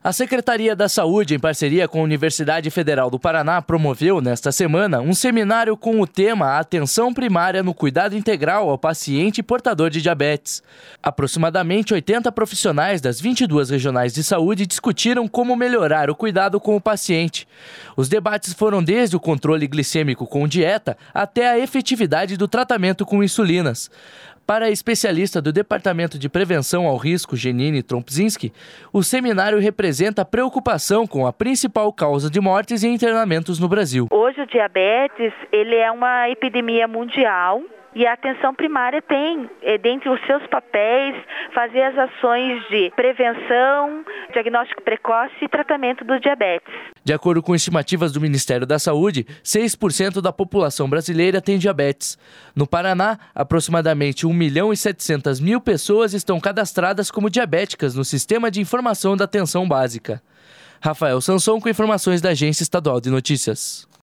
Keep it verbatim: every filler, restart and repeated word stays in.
A Secretaria da Saúde, em parceria com a Universidade Federal do Paraná, promoveu, nesta semana, um seminário com o tema Atenção Primária no Cuidado Integral ao Paciente Portador de Diabetes. Aproximadamente oitenta profissionais das vinte e duas regionais de saúde discutiram como melhorar o cuidado com o paciente. Os debates foram desde o controle glicêmico com dieta até a efetividade do tratamento com insulinas. Para a especialista do Departamento de Prevenção ao Risco, Janine Trompzinski, o seminário representa a preocupação com a principal causa de mortes e internamentos no Brasil. Hoje o diabetes ele é uma epidemia mundial. E a atenção primária tem, dentre os seus papéis, fazer as ações de prevenção, diagnóstico precoce e tratamento do diabetes. De acordo com estimativas do Ministério da Saúde, seis por cento da população brasileira tem diabetes. No Paraná, aproximadamente um milhão e setecentas mil pessoas estão cadastradas como diabéticas no Sistema de Informação da Atenção Básica. Rafael Sanson com informações da Agência Estadual de Notícias.